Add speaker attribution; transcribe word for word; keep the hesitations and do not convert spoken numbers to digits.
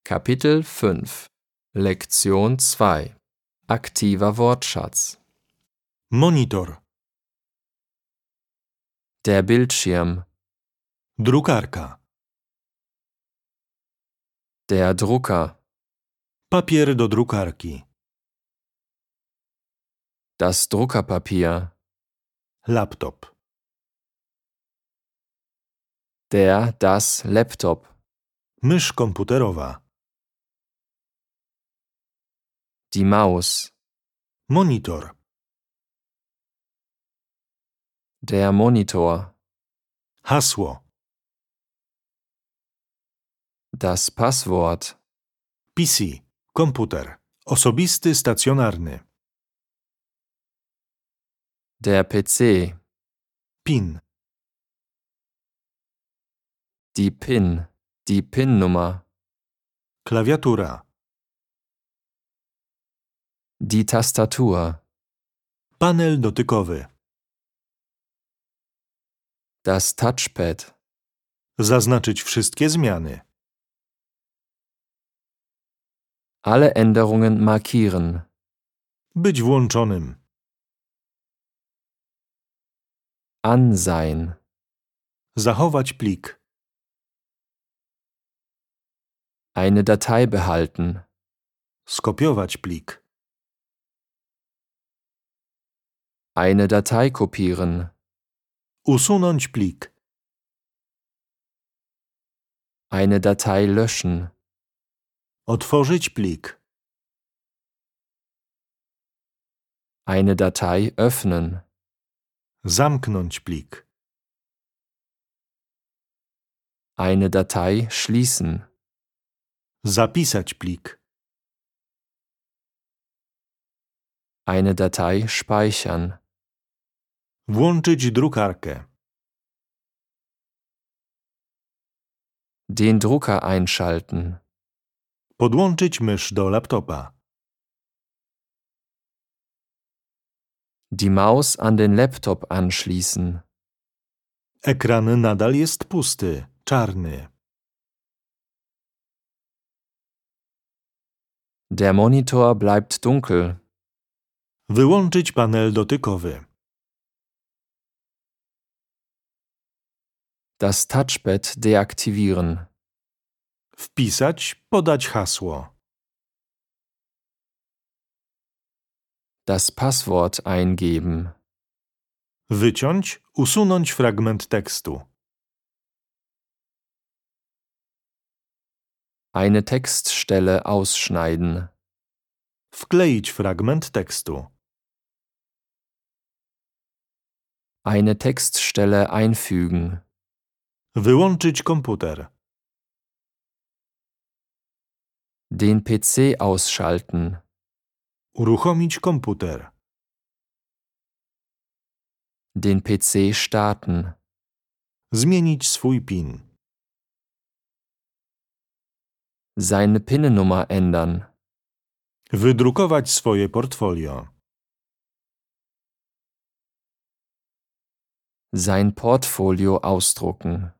Speaker 1: Kapitel fünf Lektion zwei Aktiver Wortschatz.
Speaker 2: Monitor,
Speaker 1: Der Bildschirm,
Speaker 2: drukarka,
Speaker 1: der Drucker,
Speaker 2: papier do drukarki,
Speaker 1: das Druckerpapier,
Speaker 2: laptop,
Speaker 1: der, das Laptop,
Speaker 2: mysz komputerowa,
Speaker 1: die Maus,
Speaker 2: monitor,
Speaker 1: der Monitor,
Speaker 2: hasło,
Speaker 1: das Passwort,
Speaker 2: P C, komputer, osobisty stacjonarny,
Speaker 1: der P C,
Speaker 2: PIN,
Speaker 1: die PIN, die PIN-Nummer,
Speaker 2: klawiatura,
Speaker 1: die Tastatur,
Speaker 2: panel dotykowy,
Speaker 1: das Touchpad,
Speaker 2: zaznaczyć wszystkie zmiany,
Speaker 1: alle Änderungen markieren,
Speaker 2: być włączonym,
Speaker 1: an sein,
Speaker 2: zachować plik,
Speaker 1: eine Datei behalten,
Speaker 2: skopiować plik,
Speaker 1: eine Datei kopieren,
Speaker 2: usunąć plik,
Speaker 1: eine Datei löschen,
Speaker 2: otworzyć plik,
Speaker 1: eine Datei öffnen,
Speaker 2: zamknąć plik,
Speaker 1: eine Datei schließen,
Speaker 2: zapisać plik,
Speaker 1: eine Datei speichern,
Speaker 2: włączyć drukarkę,
Speaker 1: den Drucker einschalten,
Speaker 2: podłączyć mysz do laptopa,
Speaker 1: die Maus an den Laptop anschließen,
Speaker 2: ekran nadal jest pusty, czarny,
Speaker 1: der Monitor bleibt dunkel,
Speaker 2: wyłączyć panel dotykowy,
Speaker 1: das Touchpad deaktivieren,
Speaker 2: wpisać, podać hasło,
Speaker 1: das Passwort eingeben,
Speaker 2: wyciąć, usunąć fragment tekstu,
Speaker 1: eine Textstelle ausschneiden,
Speaker 2: wkleić fragment tekstu,
Speaker 1: eine Textstelle einfügen,
Speaker 2: wyłączyć komputer,
Speaker 1: den P C ausschalten,
Speaker 2: uruchomić komputer,
Speaker 1: den P C starten,
Speaker 2: zmienić swój PIN,
Speaker 1: seine PIN-Nummer ändern,
Speaker 2: wydrukować swoje portfolio,
Speaker 1: sein Portfolio ausdrucken.